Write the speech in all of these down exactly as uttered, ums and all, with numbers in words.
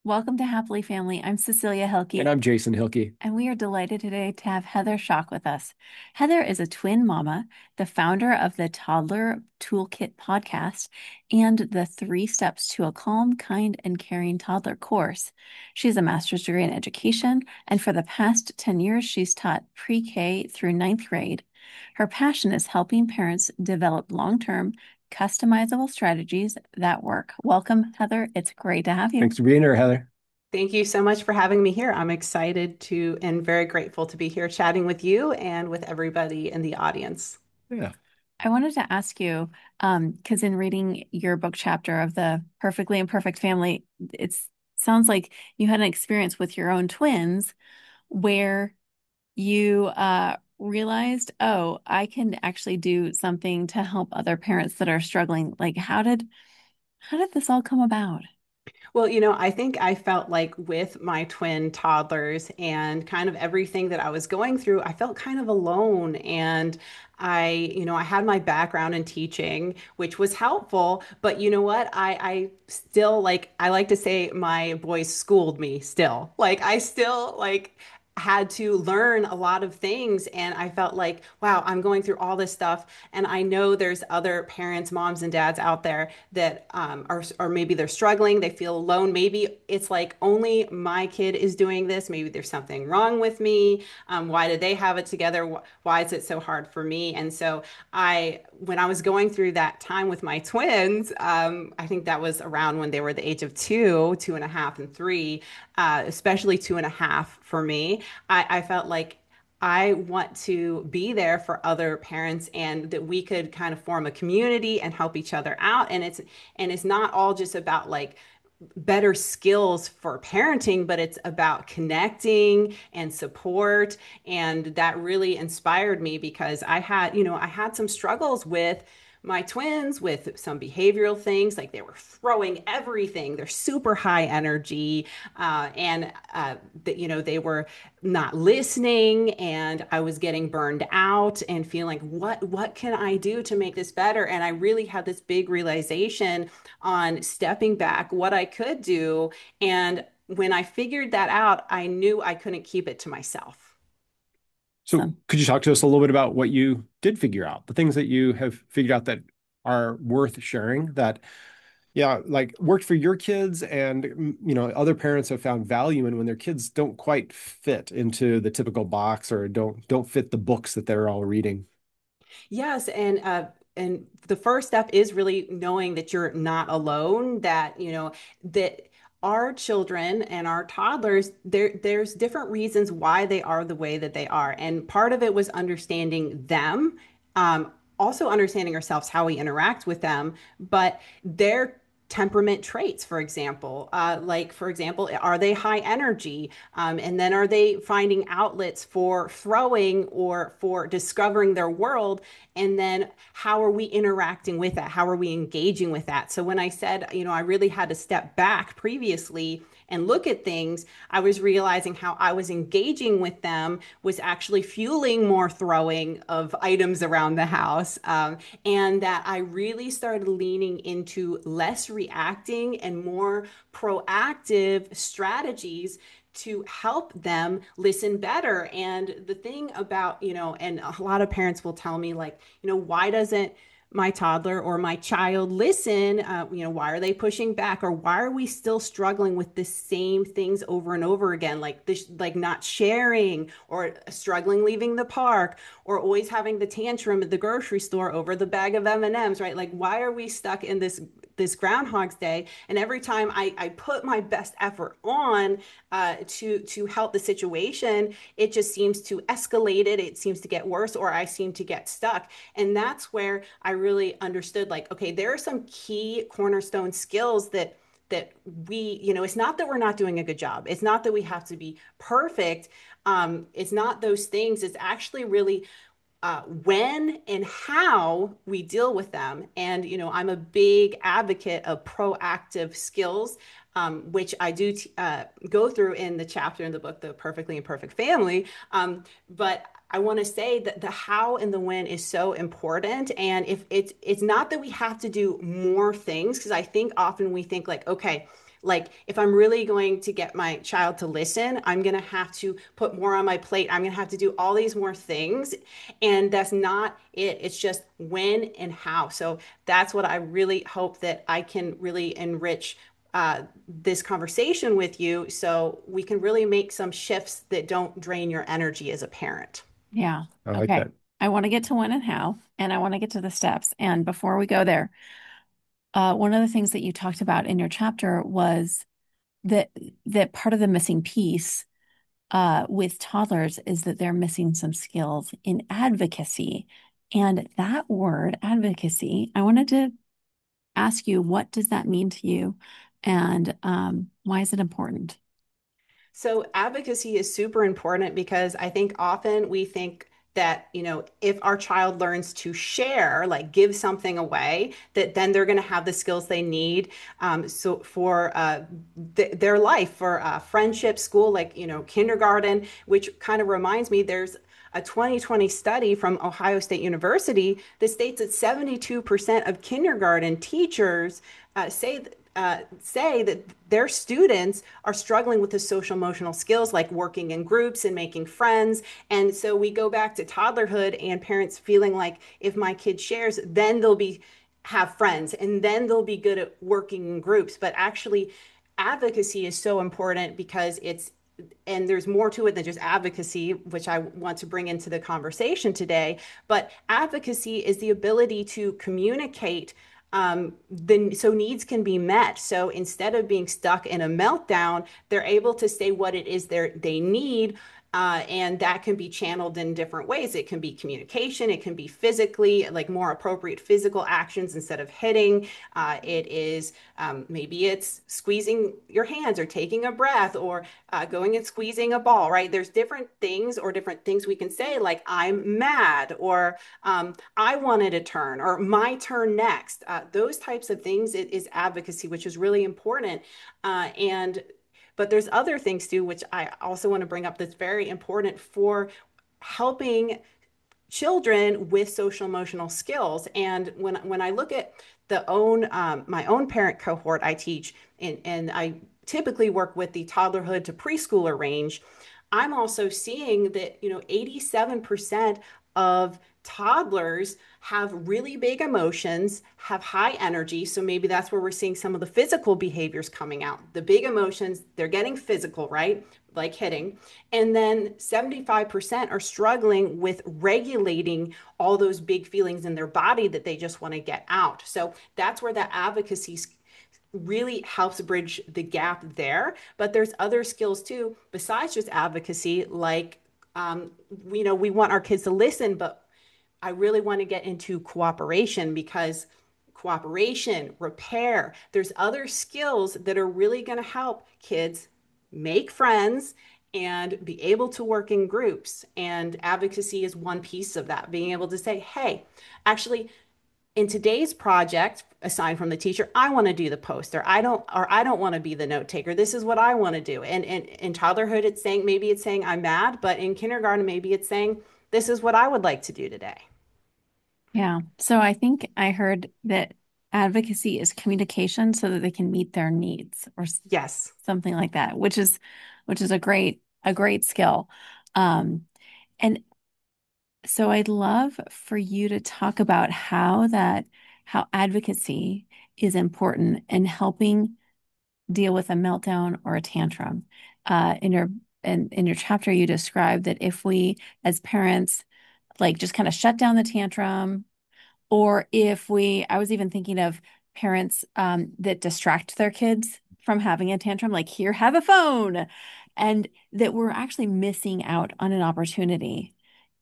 Welcome to Happily Family. I'm Cecilia And Hilke, I'm Jason Hilke. and we are delighted today to have Heather Schock with us. Heather is a twin mama, the founder of the Toddler Toolkit podcast, and the Three Steps to a Calm, Kind, and Caring Toddler course. She has a master's degree in education, and for the past ten years, she's taught pre-K through ninth grade. Her passion is helping parents develop long-term, customizable strategies that work. Welcome, Heather. It's great to have you. Thanks for being here, Heather. Thank you so much for having me here. I'm excited to and very grateful to be here chatting with you and with everybody in the audience. Yeah. I wanted to ask you, um, because in reading your book chapter of the Perfectly Imperfect Family, it sounds like you had an experience with your own twins where you uh, realized, oh, I can actually do something to help other parents that are struggling. Like, how did how did this all come about? Well, you know, I think I felt like with my twin toddlers and kind of everything that I was going through, I felt kind of alone. And I, you know, I had my background in teaching, which was helpful. But you know what? I, I still like, I like to say my boys schooled me still. Like, I still like, had to learn a lot of things and I felt like wow, I'm going through all this stuff and I know there's other parents, moms and dads out there that um, are, or maybe they're struggling, they feel alone. Maybe it's like only my kid is doing this. Maybe there's something wrong with me. Um, why did they have it together? Why is it so hard for me? And so I, when I was going through that time with my twins, um, I think that was around when they were the age of two, two and a half, and three, uh, especially two and a half for me. I, I felt like I want to be there for other parents and that we could kind of form a community and help each other out. And it's and it's not all just about like better skills for parenting, but it's about connecting and support. And that really inspired me because I had, you know, I had some struggles with my twins with some behavioral things like they were throwing everything, they're super high energy, uh, and uh, that you know they were not listening and I was getting burned out and feeling like what what can I do to make this better. And I really had this big realization on stepping back, what I could do. And when I figured that out, I knew I couldn't keep it to myself. So could you talk to us a little bit about what you did figure out, the things that you have figured out that are worth sharing that, yeah, like worked for your kids and, mm, you know, other parents have found value in when their kids don't quite fit into the typical box or don't don't fit the books that they're all reading. Yes, and uh and the first step is really knowing that you're not alone, that you know that our children and our toddlers, there there's different reasons why they are the way that they are. And part of it was understanding them, um, also understanding ourselves, how we interact with them, but their temperament traits, for example. Uh, like, for example, are they high energy? Um, and then are they finding outlets for throwing or for discovering their world? And then how are we interacting with that? How are we engaging with that? So when I said, you know, I really had to step back previously and look at things, I was realizing how I was engaging with them was actually fueling more throwing of items around the house. Um, and that I really started leaning into less reacting and more proactive strategies to help them listen better. And the thing about, you know, and a lot of parents will tell me, like, you know, why doesn't my toddler or my child listen? Uh, you know, why are they pushing back? Or why are we still struggling with the same things over and over again? Like this, like not sharing or struggling leaving the park or always having the tantrum at the grocery store over the bag of M and M's, right? Like, why are we stuck in this this Groundhog's Day? And every time I, I put my best effort on uh, to to help the situation, it just seems to escalate it. It seems to get worse, or I seem to get stuck. And that's where I really understood, like, okay, there are some key cornerstone skills that that we, you know, it's not that we're not doing a good job. It's not that we have to be perfect. Um, it's not those things. It's actually really uh, when and how we deal with them. And, you know, I'm a big advocate of proactive skills, um, which I do t- uh, go through in the chapter in the book, The Perfectly Imperfect Family. Um, but I want to say that the how and the when is so important. And if it's it's not that we have to do more things, because I think often we think like, okay, Like if I'm really going to get my child to listen, I'm going to have to put more on my plate. I'm going to have to do all these more things. And that's not it. It's just when and how. So that's what I really hope that I can really enrich uh, this conversation with you so we can really make some shifts that don't drain your energy as a parent. Yeah. I like Okay. that. I want to get to when and how, and I want to get to the steps. And before we go there, uh, one of the things that you talked about in your chapter was that that part of the missing piece uh, with toddlers is that they're missing some skills in advocacy. And that word, advocacy, I wanted to ask you, what does that mean to you? And um, why is it important? So advocacy is super important because I think often we think that, you know, if our child learns to share, like give something away, that then they're going to have the skills they need um, so for uh, th their life, for uh, friendship, school, like, you know, kindergarten, which kind of reminds me there's a twenty twenty study from Ohio State University that states that seventy-two percent of kindergarten teachers uh, say uh, say that their students are struggling with the social emotional skills like working in groups and making friends. And so we go back to toddlerhood and parents feeling like if my kid shares, then they'll be have friends and then they'll be good at working in groups. But actually, advocacy is so important because it's and there's more to it than just advocacy, which I want to bring into the conversation today. But advocacy is the ability to communicate um, the, so needs can be met. So instead of being stuck in a meltdown, they're able to say what it is they need. Uh, and that can be channeled in different ways. It can be communication, it can be physically, like more appropriate physical actions instead of hitting. Uh, it is um, maybe it's squeezing your hands or taking a breath or uh, going and squeezing a ball, right? There's different things or different things we can say, like I'm mad or um, I wanted a turn or my turn next. Uh, those types of things is advocacy, which is really important. Uh, and but there's other things too, which I also want to bring up that's very important for helping children with social emotional skills. And when when I look at the own um, my own parent cohort I teach, and, and I typically work with the toddlerhood to preschooler range, I'm also seeing that, you know, eighty-seven percent of toddlers have really big emotions, have high energy. So maybe that's where we're seeing some of the physical behaviors coming out. The big emotions, they're getting physical, right? Like hitting. And then seventy-five percent are struggling with regulating all those big feelings in their body that they just want to get out. So that's where that advocacy really helps bridge the gap there. But there's other skills too, besides just advocacy, like, um, you know, we want our kids to listen, but I really want to get into cooperation because cooperation, repair, there's other skills that are really going to help kids make friends and be able to work in groups. And advocacy is one piece of that, being able to say, hey, actually, in today's project, aside from the teacher, I want to do the poster. I don't, or I don't want to be the note taker. This is what I want to do. And, and in toddlerhood, it's saying, maybe it's saying I'm mad, but in kindergarten, maybe it's saying, this is what I would like to do today. Yeah. So I think I heard that advocacy is communication so that they can meet their needs or s- Yes. something like that, which is which is a great a great skill. Um, and so I'd love for you to talk about how that how advocacy is important in helping deal with a meltdown or a tantrum. Uh, in your in, in your chapter, you described that if we as parents like just kind of shut down the tantrum, or if we, I was even thinking of parents um, that distract their kids from having a tantrum, like, here, have a phone, and that we're actually missing out on an opportunity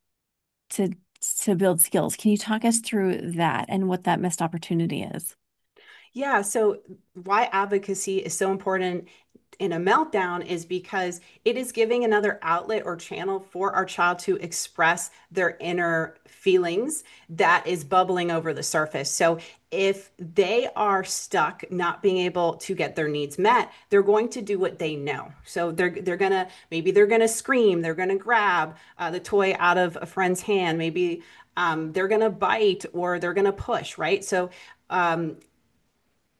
to to build skills. Can you talk us through that and what that missed opportunity is? Yeah. So, why advocacy is so important in a meltdown is because it is giving another outlet or channel for our child to express their inner feelings that is bubbling over the surface. So, if they are stuck not being able to get their needs met, they're going to do what they know. So they're they're gonna maybe they're gonna scream, they're gonna grab uh, the toy out of a friend's hand, maybe um, they're gonna bite or they're gonna push, right? So um,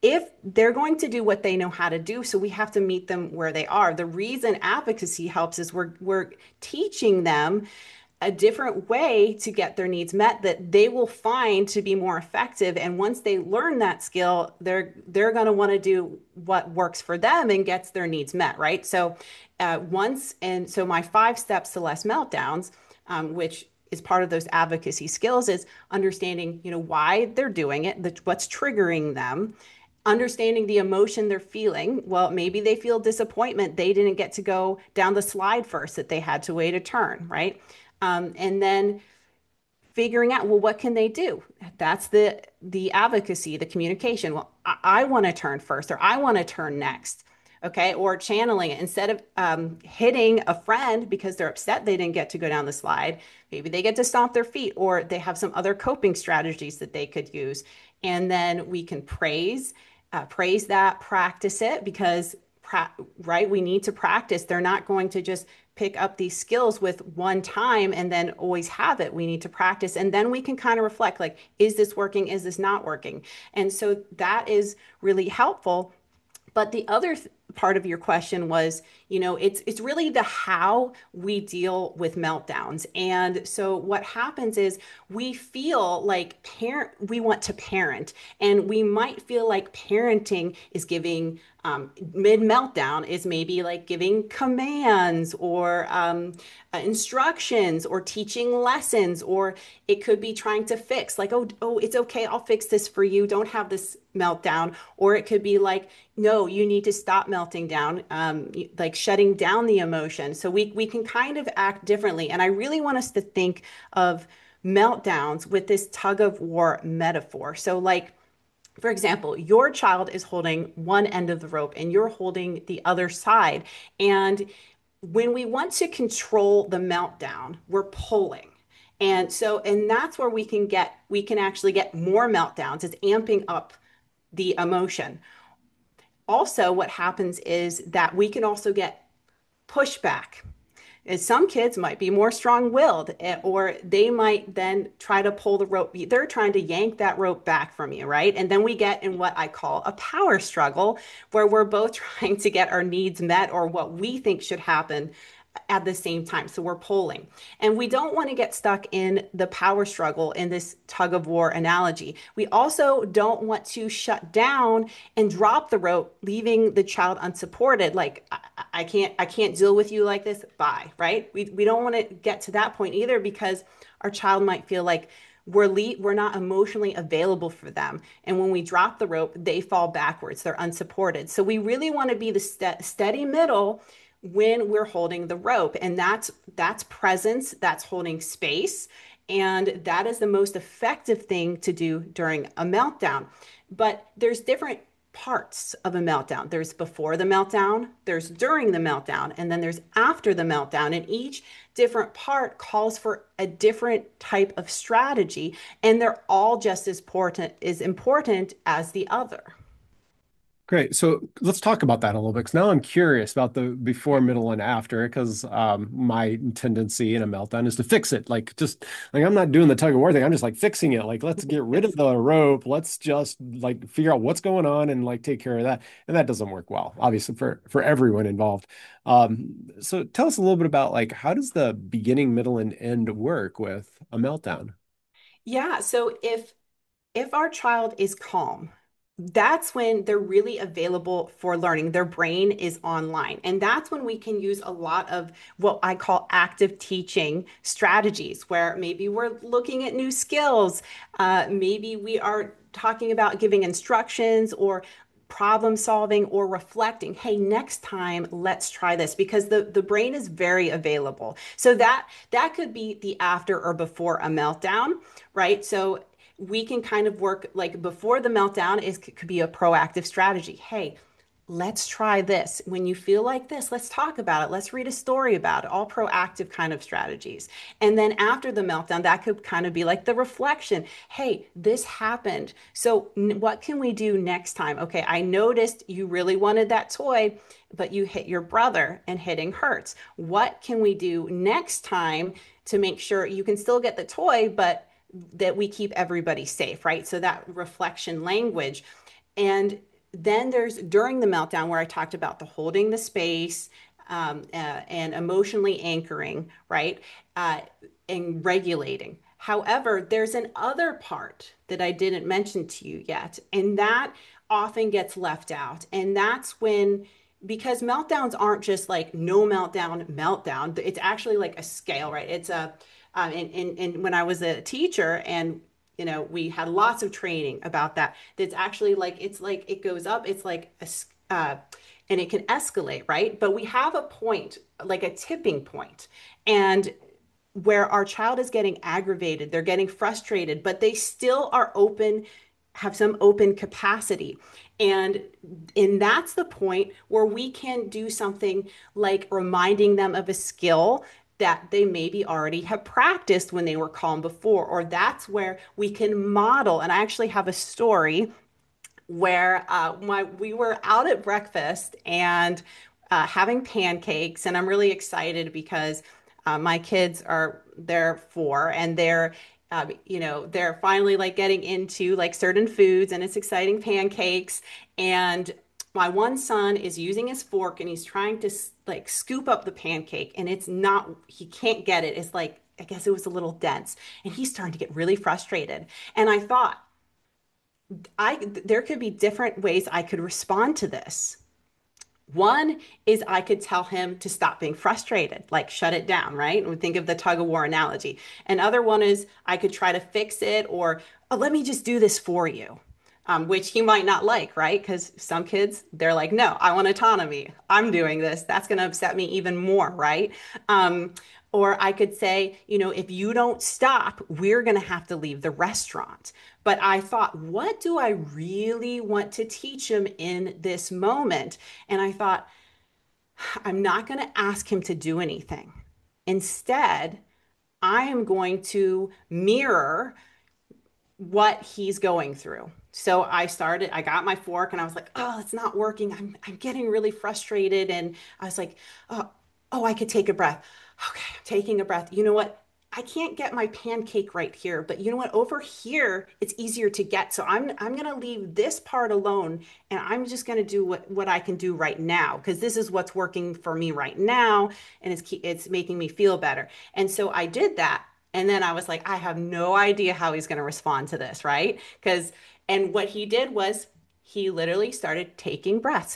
if they're going to do what they know how to do, so we have to meet them where they are. The reason advocacy helps is we're we're teaching them a different way to get their needs met that they will find to be more effective. And once they learn that skill, they're they're going to want to do what works for them and gets their needs met, right? So uh, once, and so my five steps to less meltdowns, um, which is part of those advocacy skills, is understanding, you know, why they're doing it, the, what's triggering them, understanding the emotion they're feeling. Well, maybe they feel disappointment. They didn't get to go down the slide first, that they had to wait a turn, right? Um, and then figuring out, well, what can they do? That's the the advocacy, the communication. Well, I, I want to turn first, or I want to turn next. Okay. Or channeling it instead of um, hitting a friend because they're upset they didn't get to go down the slide. Maybe they get to stomp their feet, or they have some other coping strategies that they could use. And then we can praise, uh, praise that, practice it, because, right, we need to practice. They're not going to just pick up these skills with one time and then always have it. We need to practice, and then we can kind of reflect, like, is this working? Is this not working? And so that is really helpful. But the other th- part of your question was, you know, it's it's really the how we deal with meltdowns. And so what happens is we feel like parent, we want to parent, and we might feel like parenting is giving um, mid meltdown is maybe like giving commands, or um, uh, instructions, or teaching lessons, or it could be trying to fix, like, oh, oh, it's okay, I'll fix this for you, don't have this meltdown. Or it could be like, no, you need to stop melting down, um, like shutting down the emotion. So we we can kind of act differently. And I really want us to think of meltdowns with this tug of war metaphor. So, like, for example, your child is holding one end of the rope and you're holding the other side. And when we want to control the meltdown, we're pulling. And so, and that's where we can get, we can actually get more meltdowns. It's amping up the emotion. Also, what happens is that we can also get pushback. And some kids might be more strong-willed, or they might then try to pull the rope. They're trying to yank that rope back from you, right? And then we get in what I call a power struggle, where we're both trying to get our needs met, or what we think should happen, at the same time. So we're pulling. And we don't want to get stuck in the power struggle in this tug of war analogy. We also don't want to shut down and drop the rope, leaving the child unsupported. Like, I, I can't, I can't deal with you like this. Bye. Right. We, we don't want to get to that point either, because our child might feel like we're le- we're not emotionally available for them. And when we drop the rope, they fall backwards. They're unsupported. So we really want to be the st- steady middle when we're holding the rope. And that's that's presence, that's holding space, and that is the most effective thing to do during a meltdown. But there's different parts of a meltdown. There's before the meltdown, there's during the meltdown, and then there's after the meltdown. And each different part calls for a different type of strategy, and they're all just as important as important as the other. Great. So let's talk about that a little bit, because now I'm curious about the before, middle, and after, because um, my tendency in a meltdown is to fix it. Like, just like, I'm not doing the tug of war thing. I'm just like fixing it. Like, let's get rid of the rope. Let's just like figure out what's going on and like take care of that. And that doesn't work well, obviously, for for everyone involved. Um, so tell us a little bit about, like, how does the beginning, middle, and end work with a meltdown? Yeah, so if if our child is calm, that's when they're really available for learning. Their brain is online. And that's when we can use a lot of what I call active teaching strategies, where maybe we're looking at new skills. Uh, maybe we are talking about giving instructions, or problem solving, or reflecting. Hey, next time, let's try this, because the, the brain is very available. So that that could be the after or before a meltdown, right? So we can kind of work, like, before the meltdown is could be a proactive strategy. Hey, let's try this. When you feel like this, let's talk about it. Let's read a story about it. All proactive kind of strategies. And then after the meltdown, that could kind of be like the reflection. Hey, this happened. So what can we do next time? Okay, I noticed you really wanted that toy, but you hit your brother, and hitting hurts. What can we do next time to make sure you can still get the toy, but that we keep everybody safe, right? So that reflection language. And then there's during the meltdown where I talked about the holding the space, um, uh, and emotionally anchoring, right? Uh, and regulating. However, there's an other part that I didn't mention to you yet, and that often gets left out. And that's when, because meltdowns aren't just like no meltdown, meltdown. It's actually like a scale, right? It's a, um, and, and, and when I was a teacher and you know, we had lots of training about that. That's actually like, it's like, it goes up, it's like, a, uh, and it can escalate, right? But we have a point, like a tipping point, and where our child is getting aggravated, they're getting frustrated, but they still are open, have some open capacity. And and that's the point where we can do something like reminding them of a skill that they maybe already have practiced when they were calm before, or that's where we can model. And I actually have a story where uh, my we were out at breakfast and uh, having pancakes, and I'm really excited because uh, my kids are they're four and they're uh, you know they're finally like getting into like certain foods, and it's exciting pancakes. And my one son is using his fork and he's trying to like scoop up the pancake, and it's not he can't get it. It's like I guess it was a little dense, and he's starting to get really frustrated. And I thought I there could be different ways I could respond to this. One is I could tell him to stop being frustrated, like shut it down, right? And we think of the tug of war analogy. Another one is I could try to fix it, or oh, let me just do this for you, um, which he might not like, right? Because some kids, they're like, no, I want autonomy. I'm doing this. That's going to upset me even more, right? Um, or I could say, you know, if you don't stop, we're going to have to leave the restaurant. But I thought, what do I really want to teach him in this moment? And I thought, I'm not going to ask him to do anything. Instead, I am going to mirror what he's going through. So I started, I got my fork and I was like, oh, it's not working. I'm, I'm getting really frustrated. And I was like, oh, oh, I could take a breath. Okay, I'm taking a breath. You know what? I can't get my pancake right here, but you know what? Over here, it's easier to get. So I'm I'm gonna leave this part alone, and I'm just gonna do what what I can do right now because this is what's working for me right now, and it's it's making me feel better. And so I did that, and then I was like, I have no idea how he's gonna respond to this, right? Because and what he did was he literally started taking breaths.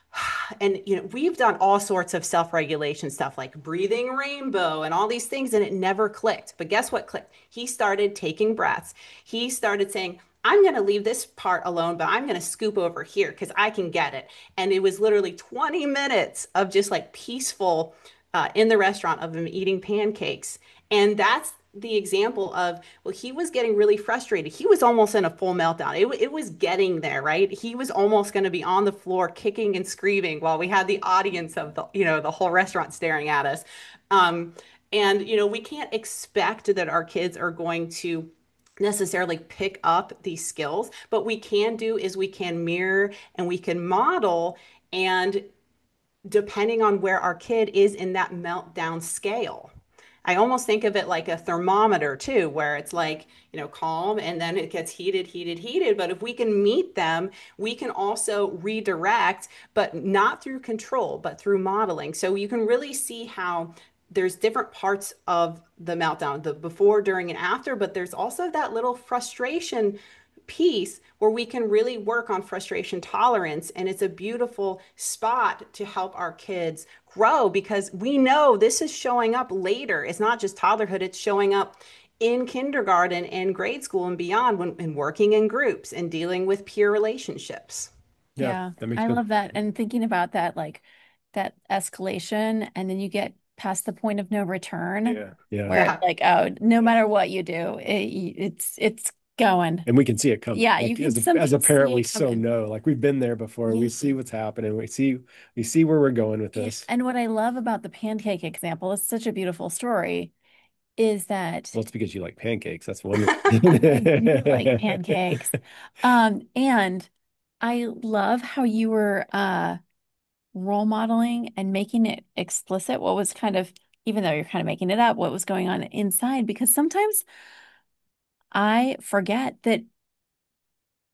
And you know, we've done all sorts of self-regulation stuff like breathing rainbow and all these things, and it never clicked. But guess what clicked? He started taking breaths. He started saying, I'm going to leave this part alone, but I'm going to scoop over here because I can get it. And it was literally twenty minutes of just like peaceful uh, in the restaurant of him eating pancakes. And that's the example of, well, he was getting really frustrated. He was almost in a full meltdown. It, it was getting there, right? He was almost going to be on the floor kicking and screaming while we had the audience of the, you know, the whole restaurant staring at us. Um, and, you know, we can't expect that our kids are going to necessarily pick up these skills, but we can do is we can mirror and we can model, and depending on where our kid is in that meltdown scale. I almost think of it like a thermometer too, where it's like, you know, calm and then it gets heated, heated, heated. But if we can meet them, we can also redirect, but not through control, but through modeling. So you can really see how there's different parts of the meltdown, the before, during, and after, but there's also that little frustration piece where we can really work on frustration tolerance. And it's a beautiful spot to help our kids grow because we know this is showing up later. It's not just toddlerhood, it's showing up in kindergarten and grade school and beyond when and working in groups and dealing with peer relationships. Yeah, Yeah, that makes I sense. love that. And thinking about that, like that escalation, and then you get past the point of no return Yeah, yeah. where it's Yeah. like, oh, no matter what you do, it, it's it's going. And we can see it coming. Yeah, you Like can as a, some as a can see parent, we it so coming. know. Like we've been there before. We see Yeah. what's happening. We see we see where we're going with Yeah. this. And what I love about the pancake example, it's such a beautiful story, is that Well, it's because you like pancakes. That's one. I do like pancakes. Um, and I love how you were uh role modeling and making it explicit what was kind of, even though you're kind of making it up, what was going on inside. Because sometimes I forget that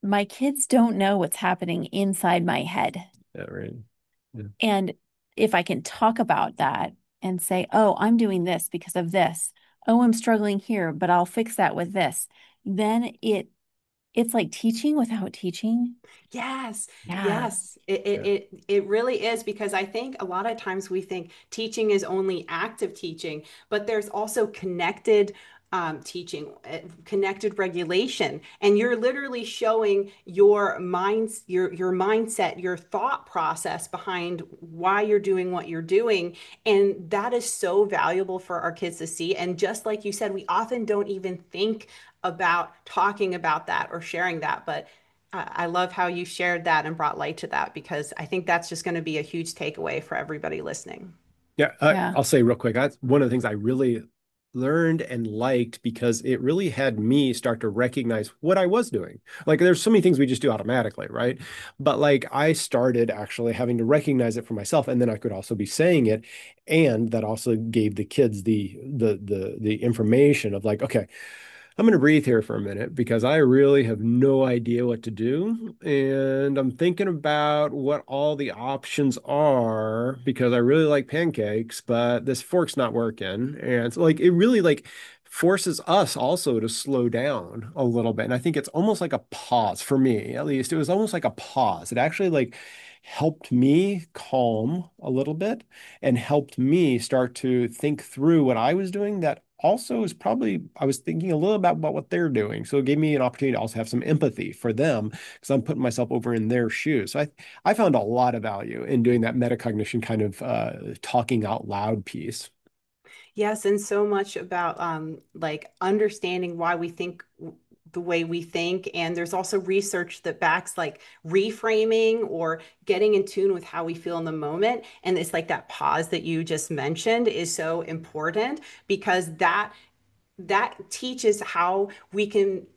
my kids don't know what's happening inside my head. Yeah, right. Yeah. And if I can talk about that and say, oh, I'm doing this because of this. Oh, I'm struggling here, but I'll fix that with this. Then it it's like teaching without teaching. Yes, Yeah. yes, it, it Yeah. it it really is, because I think a lot of times we think teaching is only active teaching, but there's also connected um, teaching, uh, connected regulation, and you're literally showing your minds, your your mindset, your thought process behind why you're doing what you're doing, and that is so valuable for our kids to see. And just like you said, we often don't even think about talking about that or sharing that, but I love how you shared that and brought light to that, because I think that's just going to be a huge takeaway for everybody listening. Yeah, I, Yeah. I'll say real quick, that's one of the things I really learned and liked because it really had me start to recognize what I was doing. Like there's so many things we just do automatically, right? But like I started actually having to recognize it for myself, and then I could also be saying it, and that also gave the kids the the the the information of like, okay, I'm going to breathe here for a minute because I really have no idea what to do. And I'm thinking about what all the options are because I really like pancakes, but this fork's not working. And so like it really like forces us also to slow down a little bit. And I think it's almost like a pause for me, at least. It was almost like a pause. It actually like helped me calm a little bit and helped me start to think through what I was doing that also is probably I was thinking a little about, about what they're doing. So it gave me an opportunity to also have some empathy for them because I'm putting myself over in their shoes. So I I found a lot of value in doing that metacognition kind of uh, talking out loud piece. Yes, and so much about um, like understanding why we think w- the way we think. And there's also research that backs like reframing or getting in tune with how we feel in the moment. And it's like that pause that you just mentioned is so important, because that that teaches how we can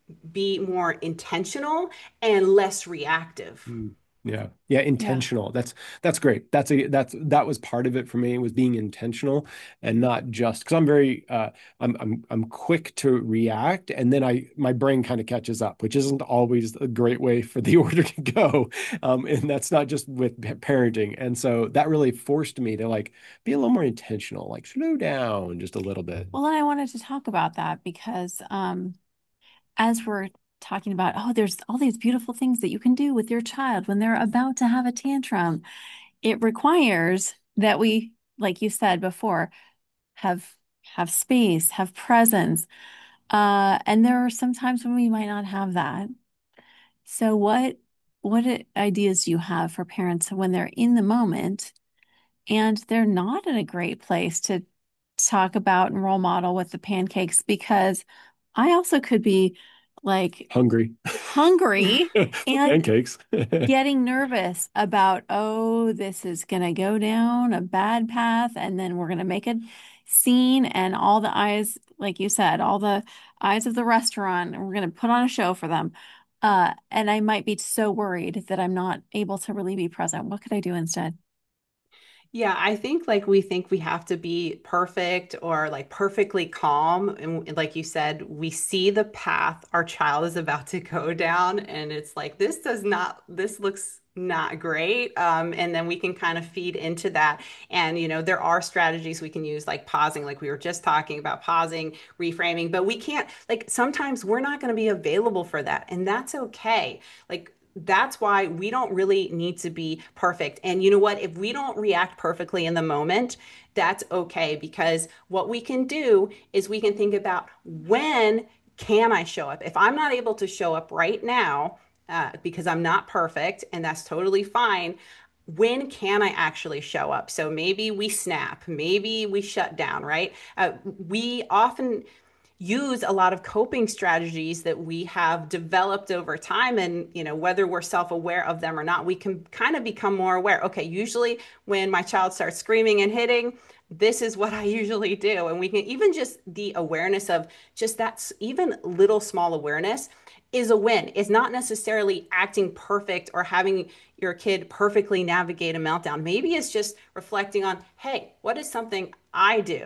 be more intentional and less reactive. Mm. Yeah. Yeah, Yeah. intentional. That's that's great. That's a that's that was part of it for me was being intentional and not just because I'm very uh I'm I'm I'm quick to react and then I my brain kind of catches up, which isn't always a great way for the order to go. Um, and that's not just with parenting. And so that really forced me to like be a little more intentional, like slow down just a little bit. Well, I wanted to talk about that because um as we're talking about, oh, there's all these beautiful things that you can do with your child when they're about to have a tantrum. It requires that we, like you said before, have have space, have presence. Uh, and there are some times when we might not have that. So what what ideas do you have for parents when they're in the moment and they're not in a great place to talk about and role model with the pancakes? Because I also could be like Hungry hungry for and pancakes. getting nervous about, oh, this is going to go down a bad path, and then we're going to make a scene, and all the eyes, like you said, all the eyes of the restaurant, and we're going to put on a show for them. Uh, and I might be so worried that I'm not able to really be present. What could I do instead? Yeah, I think like we think we have to be perfect or like perfectly calm. And like you said, we see the path our child is about to go down, and it's like, this does not, this looks not great. Um, and then we can kind of feed into that. And, you know, there are strategies we can use, like pausing, like we were just talking about pausing, reframing, but we can't, like, sometimes we're not going to be available for that. And that's okay. Like, that's why we don't really need to be perfect. And you know what? If we don't react perfectly in the moment, that's okay, because what we can do is we can think about, when can I show up? If I'm not able to show up right now, uh, because I'm not perfect, and that's totally fine, when can I actually show up? So maybe we snap, maybe we shut down, right? Uh, we often use a lot of coping strategies that we have developed over time, and you know, whether we're self-aware of them or not, we can kind of become more aware. Okay, usually when my child starts screaming and hitting, this is what I usually do. And we can even just the awareness of just that, even little small awareness is a win. It's not necessarily acting perfect or having your kid perfectly navigate a meltdown. Maybe it's just reflecting on, hey, what is something I do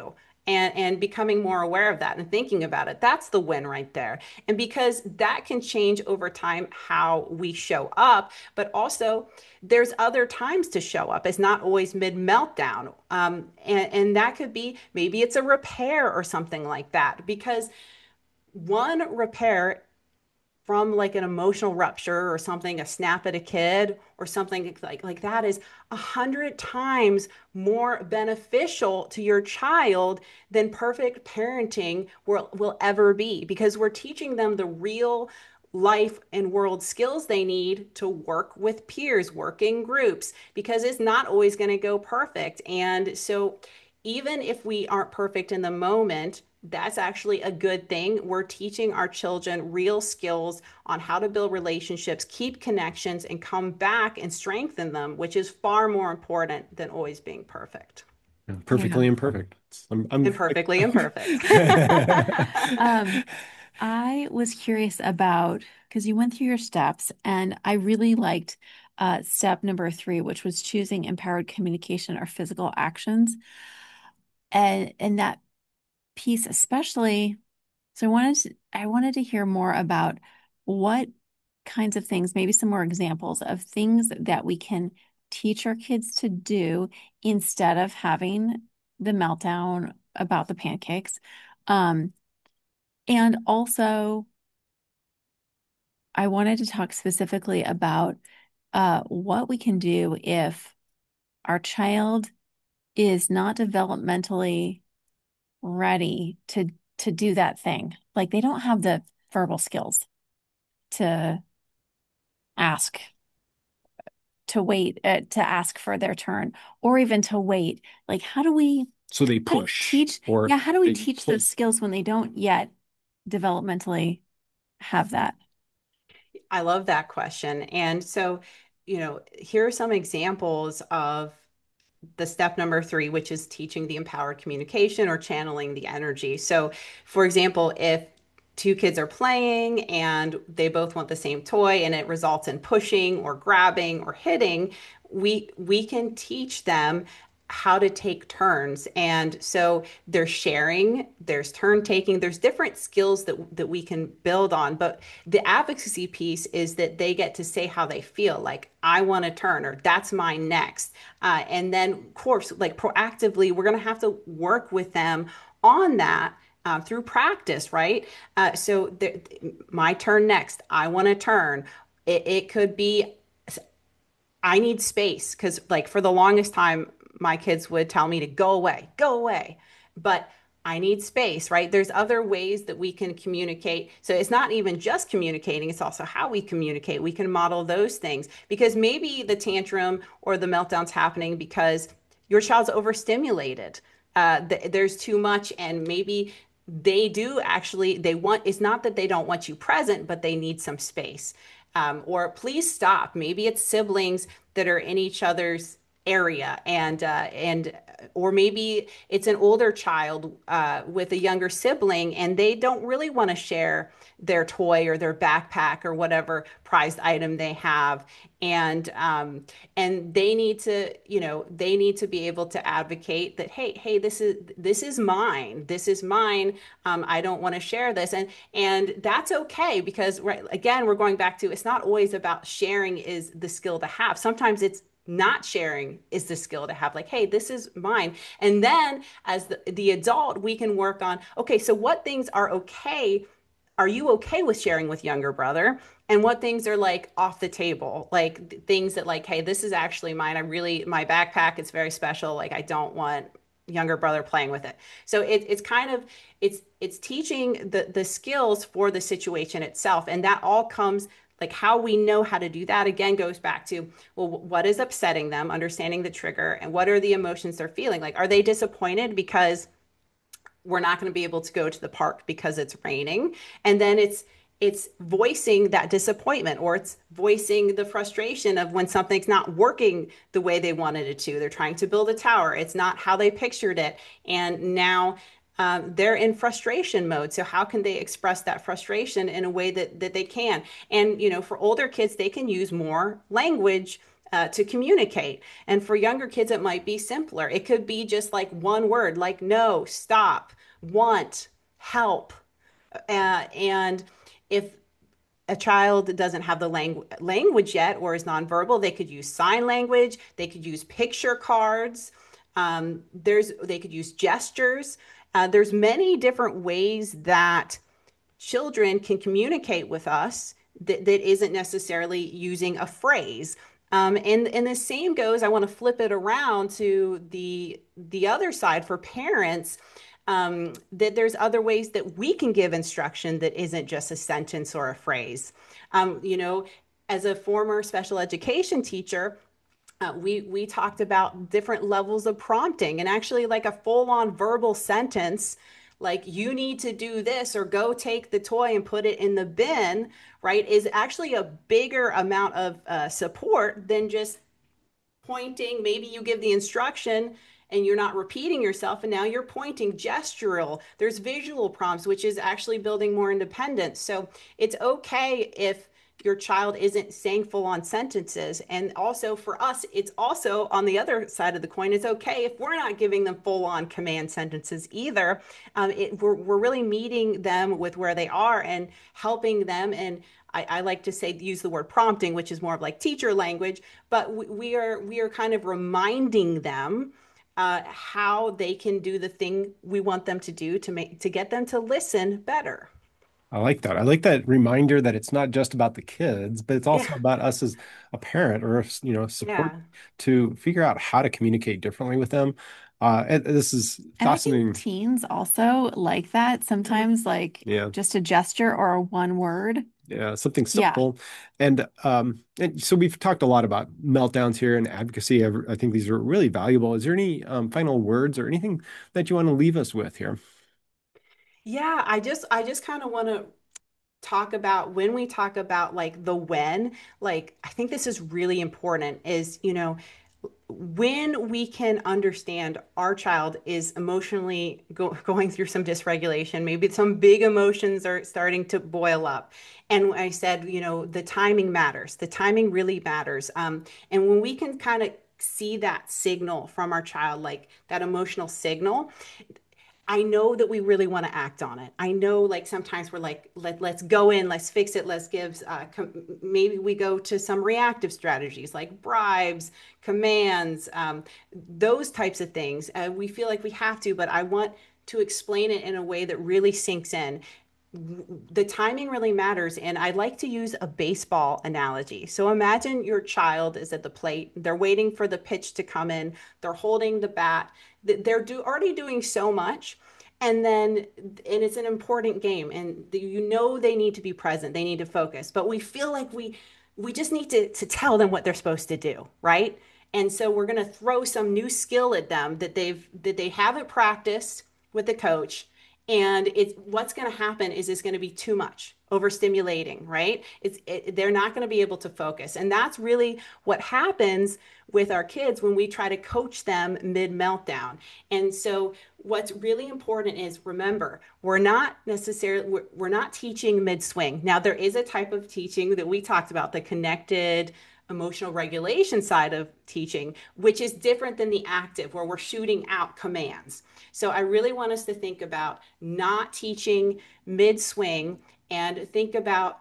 and and becoming more aware of that and thinking about it. That's the win right there. And because that can change over time how we show up, but also there's other times to show up. It's not always mid meltdown. Um, and, and that could be maybe it's a repair or something like that. Because one repair from like an emotional rupture or something, a snap at a kid or something like like that is a hundred times more beneficial to your child than perfect parenting will will ever be, because we're teaching them the real life and world skills they need to work with peers, work in groups, because it's not always going to go perfect. And so even if we aren't perfect in the moment, that's actually a good thing. We're teaching our children real skills on how to build relationships, keep connections, and come back and strengthen them, which is far more important than always being perfect. Perfectly imperfect. I'm, I'm Imperfectly imperfect. um, I was curious about, because you went through your steps, and I really liked uh, step number three, which was choosing empowered communication or physical actions. And and that piece especially, so I wanted to, I wanted to hear more about what kinds of things, maybe some more examples of things that we can teach our kids to do instead of having the meltdown about the pancakes. Um, and also, I wanted to talk specifically about uh, what we can do if our child is not developmentally ready to to do that thing. Like they don't have the verbal skills to ask, to wait, uh, to ask for their turn, or even to wait. Like how do we so they how do we push teach? or Yeah, how do we they teach pull. those skills when they don't yet developmentally have that? I love that question. And so, you know, here are some examples of the step number three, which is teaching the empowered communication or channeling the energy. So, for example, if two kids are playing and they both want the same toy and it results in pushing or grabbing or hitting, we we can teach them how to take turns. And so there's sharing, there's turn taking, there's different skills that that we can build on. But the advocacy piece is that they get to say how they feel, like I want to turn, or that's mine next. Uh, and then of course, like proactively, we're going to have to work with them on that uh, through practice, right? Uh, so th- my turn next, I want to turn. It, it could be I need space, because like for the longest time, my kids would tell me to go away, go away. But I need space, right? There's other ways that we can communicate. So it's not even just communicating, it's also how we communicate. We can model those things, because maybe the tantrum or the meltdown's happening because your child's overstimulated. Uh, th- there's too much, and maybe they do actually, they want, it's not that they don't want you present, but they need some space. Um, or please stop. Maybe it's siblings that are in each other's area, and uh, and or maybe it's an older child uh, with a younger sibling, and they don't really want to share their toy or their backpack or whatever prized item they have, and um, and they need to, you know, they need to be able to advocate that, hey, hey, this is this is mine, this is mine. Um, I don't want to share this, and and that's okay, because right, again, we're going back to, it's not always about sharing is the skill to have. Sometimes it's not sharing is the skill to have, like, hey, this is mine. And then as the, the adult, we can work on, okay, so what things are okay, are you okay with sharing with younger brother, and what things are like off the table, like th- things that like, hey, this is actually mine, I really, my backpack, it's very special, like I don't want younger brother playing with it. So it, it's kind of, it's it's teaching the the skills for the situation itself, and that all comes, like how we know how to do that again goes back to, well, what is upsetting them, understanding the trigger, and what are the emotions they're feeling. Like, are they disappointed because we're not going to be able to go to the park because it's raining? And then it's it's voicing that disappointment, or it's voicing the frustration of when something's not working the way they wanted it to. They're trying to build a tower, it's not how they pictured it, and now um, they're in frustration mode. So how can they express that frustration in a way that that they can? And you know, for older kids, they can use more language uh, to communicate. And for younger kids, it might be simpler. It could be just like one word, like no, stop, want, help. Uh, and if a child doesn't have the langu language yet or is nonverbal, they could use sign language, they could use picture cards, um, there's they could use gestures. Uh, there's many different ways that children can communicate with us that, that isn't necessarily using a phrase. Um, and and the same goes, I want to flip it around to the the other side for parents, um, that there's other ways that we can give instruction that isn't just a sentence or a phrase. Um, you know, as a former special education teacher, uh, we we talked about different levels of prompting, and actually like a full-on verbal sentence like you need to do this or go take the toy and put it in the bin, right, is actually a bigger amount of uh, support than just pointing. Maybe you give the instruction and you're not repeating yourself, and now you're pointing, gestural. There's visual prompts, which is actually building more independence. So it's okay if your child isn't saying full on sentences. And also for us, it's also on the other side of the coin. It's okay if we're not giving them full on command sentences either. Um, it, we're, we're really meeting them with where they are and helping them. And I, I like to say, use the word prompting, which is more of like teacher language, but we, we are we are kind of reminding them uh, how they can do the thing we want them to do to make to get them to listen better. I like that. I like that reminder that it's not just about the kids, but it's also Yeah, about us as a parent or, you know, support yeah. to figure out how to communicate differently with them. Uh, and this is And I think fascinating. teens also like that sometimes, like Yeah. just a gesture or a one word. Yeah, something Yeah. simple. And um, and so we've talked a lot about meltdowns here and advocacy. I, I think these are really valuable. Is there any um, final words or anything that you want to leave us with here? Yeah, I just I just kind of want to talk about when we talk about like the when, like I think this is really important is, you know, when we can understand our child is emotionally go going through some dysregulation, maybe some big emotions are starting to boil up. And I said, you know, the timing matters. The timing really matters. Um, and when we can kind of see that signal from our child, like that emotional signal, I know that we really want to act on it. I know like sometimes we're like, let, let's go in, let's fix it, let's give, uh, maybe we go to some reactive strategies like bribes, commands, um, those types of things. Uh, we feel like we have to, but I want to explain it in a way that really sinks in. The timing really matters. And I like to use a baseball analogy. So imagine your child is at the plate, they're waiting for the pitch to come in, they're holding the bat, they're do, already doing so much. And then, and it's an important game, and the, you know they need to be present, they need to focus, but we feel like we we just need to, to tell them what they're supposed to do, right? And so we're going to throw some new skill at them that they've that they haven't practiced with the coach, and it's what's going to happen is it's going to be too much overstimulating, right? It's it, they're not going to be able to focus, and that's really what happens with our kids when we try to coach them mid meltdown. And so what's really important is, remember, we're not necessarily we're, we're not teaching mid swing. Now there is a type of teaching that we talked about, the connected emotional regulation side of teaching, which is different than the active, where we're shooting out commands. So I really want us to think about not teaching mid swing, and think about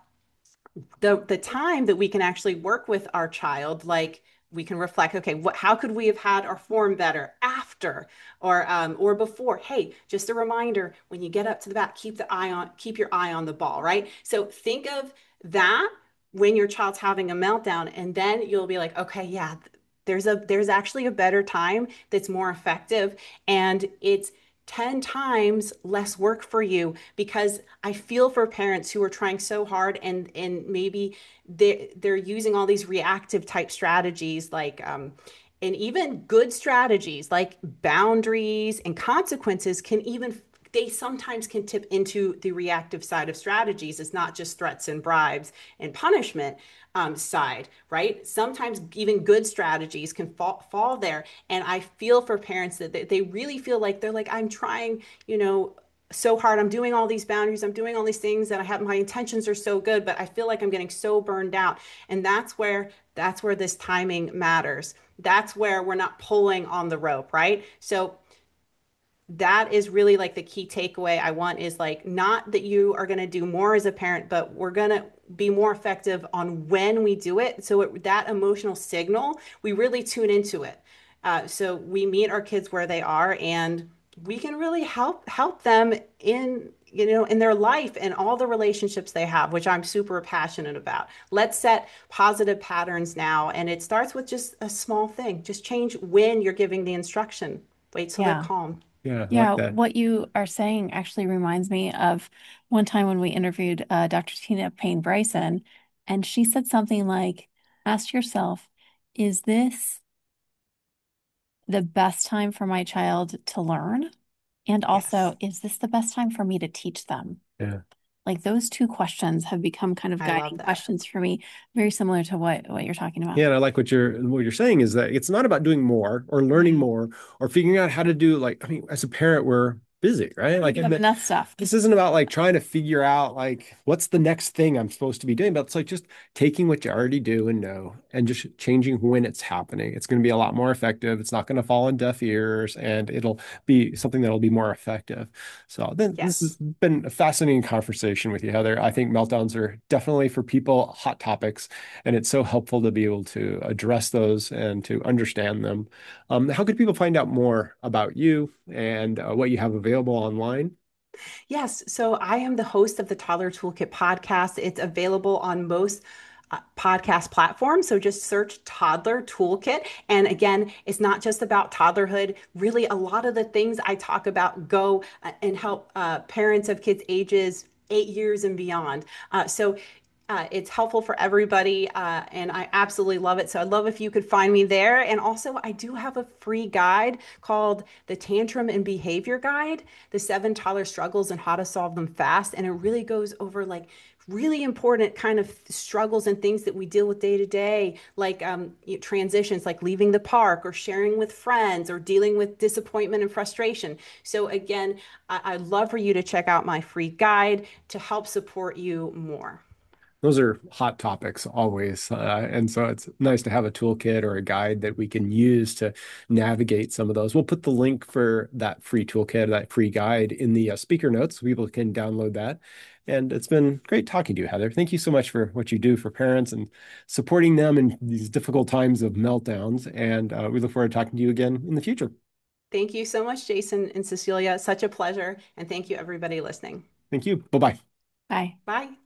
the the time that we can actually work with our child. Like we can reflect, okay, what, how could we have had our form better after, or um, or before? Hey, just a reminder, when you get up to the bat, keep the eye on, keep your eye on the ball, right? So think of that when your child's having a meltdown, and then you'll be like, okay, yeah, there's a there's actually a better time that's more effective, and it's ten times less work for you, because I feel for parents who are trying so hard, and and maybe they they're using all these reactive type strategies, like um and even good strategies like boundaries and consequences can even, they sometimes can tip into the reactive side of strategies. It's not just threats and bribes and punishment um, side, right? Sometimes even good strategies can fall, fall there. And I feel for parents that they, they really feel like they're like, I'm trying, you know, so hard. I'm doing all these boundaries. I'm doing all these things that I have, my intentions are so good, but I feel like I'm getting so burned out. And that's where that's where this timing matters. That's where we're not pulling on the rope, right? So that is really like the key takeaway I want is like not that you are going to do more as a parent, but we're going to be more effective on when we do it. So it, that emotional signal, we really tune into it. Uh, so we meet our kids where they are, and we can really help help them in you know in their life and all the relationships they have, which I'm super passionate about. Let's set positive patterns now, and it starts with just a small thing. Just change when you're giving the instruction. Wait till they're Yeah. calm. Yeah, I like Yeah, that. what you are saying actually reminds me of one time when we interviewed uh, doctor Tina Payne Bryson, and she said something like, ask yourself, is this the best time for my child to learn? And Yes, also, is this the best time for me to teach them? Yeah. Like those two questions have become kind of I love guiding that. questions for me, very similar to what what you're talking about. Yeah, and I like what you're what you're saying is that it's not about doing more or learning Yeah. more or figuring out how to do like I mean, as a parent, we're busy, right? Like, You and have the, enough stuff. this isn't about like trying to figure out like what's the next thing I'm supposed to be doing, but it's like just taking what you already do and know and just changing when it's happening. It's going to be a lot more effective. It's not going to fall on deaf ears, and it'll be something that'll be more effective. So then this has Yes. been a fascinating conversation with you, Heather. I think meltdowns are definitely for people hot topics, and it's so helpful to be able to address those and to understand them. Um, how could people find out more about you and uh, what you have available online? Yes. So I am the host of the Toddler Toolkit podcast. It's available on most uh, podcast platforms. So just search Toddler Toolkit. And again, it's not just about toddlerhood. Really, a lot of the things I talk about go uh, and help uh, parents of kids ages eight years and beyond. Uh, so uh, it's helpful for everybody, uh, and I absolutely love it. So I'd love if you could find me there. And also, I do have a free guide called the Tantrum and Behavior Guide, the seven toddler struggles and how to solve them fast. And it really goes over like really important kind of struggles and things that we deal with day to day, like um, transitions, like leaving the park or sharing with friends or dealing with disappointment and frustration. So again, I- I'd love for you to check out my free guide to help support you more. Those are hot topics always. Uh, and so it's nice to have a toolkit or a guide that we can use to navigate some of those. We'll put the link for that free toolkit, that free guide in the uh, speaker notes. So people can download that. And it's been great talking to you, Heather. Thank you so much for what you do for parents and supporting them in these difficult times of meltdowns. And uh, we look forward to talking to you again in the future. Thank you so much, Jason and Cecilia. Such a pleasure. And thank you, everybody listening. Thank you. Bye bye. Bye. Bye.